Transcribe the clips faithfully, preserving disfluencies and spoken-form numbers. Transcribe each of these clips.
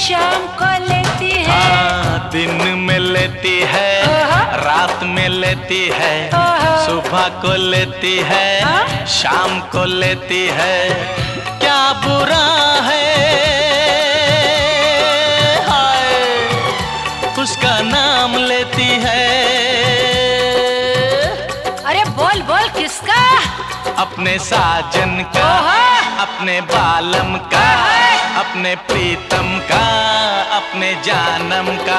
शाम को लेती है। हाँ, दिन में लेती है, रात में लेती है, सुबह को लेती है, शाम को लेती है। क्या बुरा है हाय उसका नाम लेती है। अरे बोल बोल किसका? अपने साजन का, अपने बालम का, अपने प्रीतम का, अपने जानम का।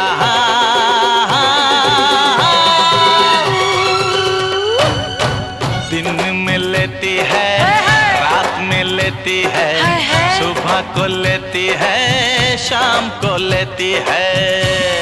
दिन में लेती है, रात में लेती है, सुबह को लेती है, शाम को लेती है।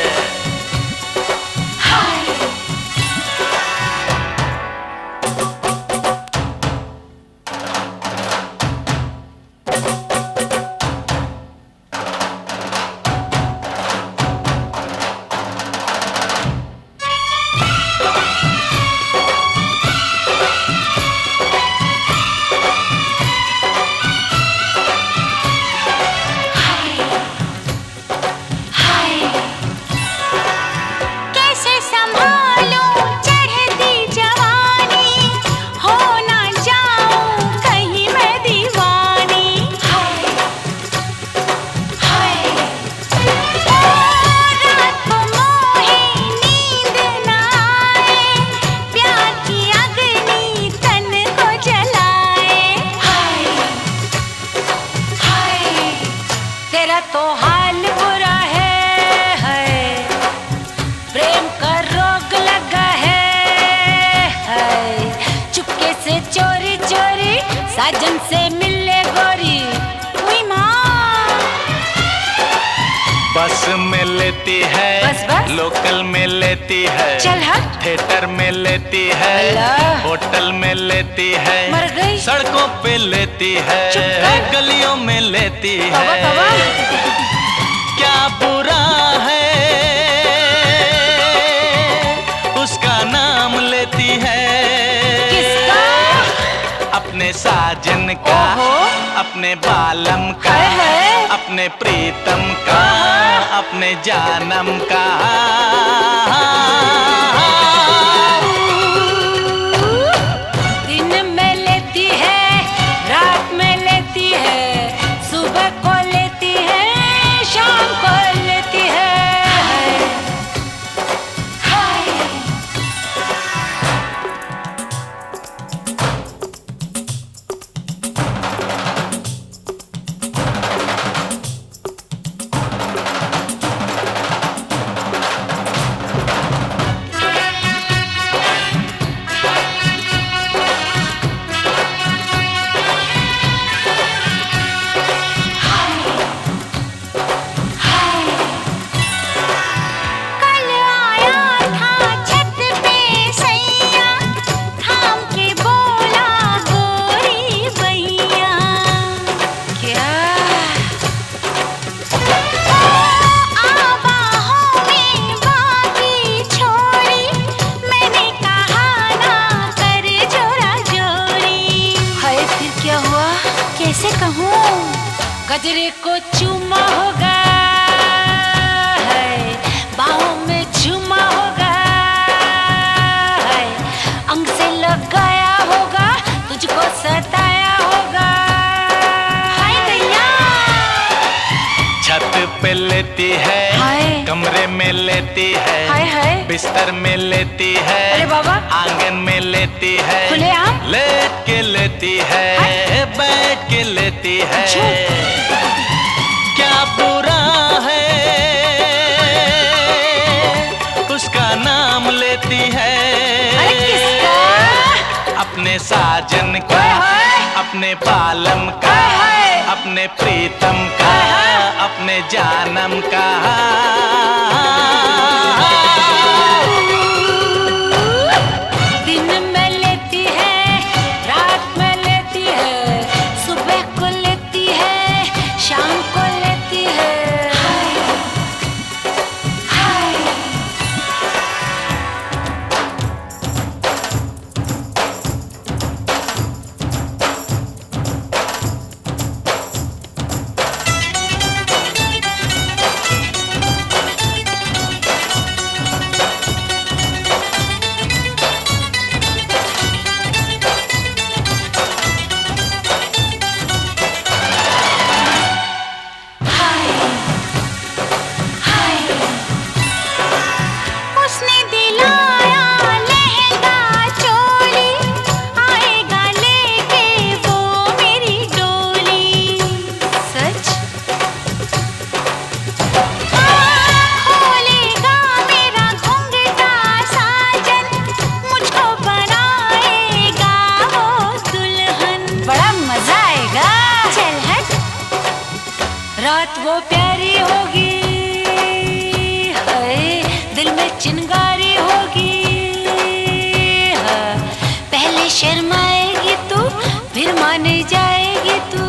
तेरा तो हाल बुरा है, है प्रेम का रोग लगा है, है चुपके से चोरी चोरी साजन से मिले गोरी। हुई माँ बस में लेती है, बस बस लोकल में लेती है, चल हट थिएटर में लेती है, होटल में लेती है, मर गई सड़कों पे लेती है, गलियों में लेती है। तवा, तवा। क्या बुरा है उसका नाम लेती है। किसका? अपने साजन का, अपने बालम का, अपने प्रीतम का, अपने जानम का। दिन में लेती है, रात में लेती है, सुबह को लेती है, शाम को लेती है। कैसे कहूँ गजरे को चूमा होगा, है बाहों में झूमा होगा, है अंग से लगाया होगा, तुझको सताया होगा। हाय दैया छत पे लेती है, कमरे में लेती है, हाय हाय बिस्तर में लेती है, अरे बाबा आंगन में लेती है, खुलेआम लेट के लेती है, बैठ के लेती है। क्या बुरा है उसका नाम लेती है। अरे किसका? अपने साजन का, अपने बालम का, अपने प्रीतम का, अपने जानम का। दिन में लेती है, रात में लेती है, सुबह को लेती है, शाम को लेती है। बात वो प्यारी होगी, हाय दिल में चिंगारी होगी। हाँ, पहले शर्माएगी तू, फिर मान जाएगी तू।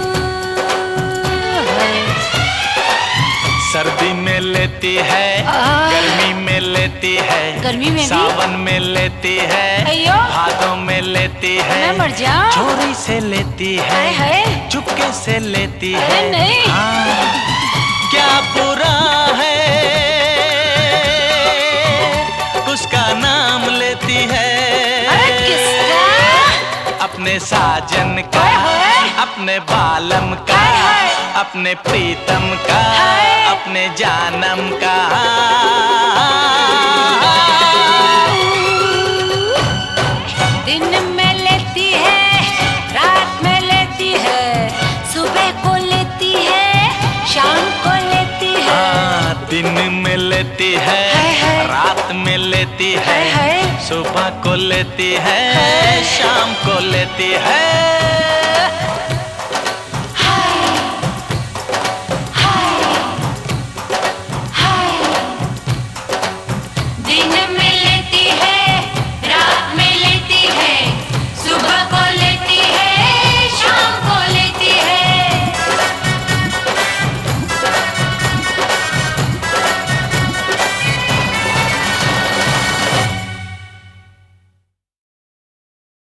सर्दी में लेती है, गर्मी में लेती है, गर्मी में भी? सावन में लेती है, अयो भादों में लेती है, मैं मर जाऊं। चोरी से लेती है, हाय हाय। चुपके से लेती है। अरे नहीं। हाँ, क्या बुरा है उसका नाम लेती है। अरे किसका? अपने साजन का, हाय हाय। अपने बालम का, हाय हाय। अपने प्रीतम का, हाय। अपने जानम का। दिन में लेती है, रात में लेती है, सुबह को लेती है, शाम को लेती है। हाँ, दिन में लेती है, हाय हाय। रात में लेती है, हाय हाय। सुबह को लेती है, हाय। शाम को लेती है।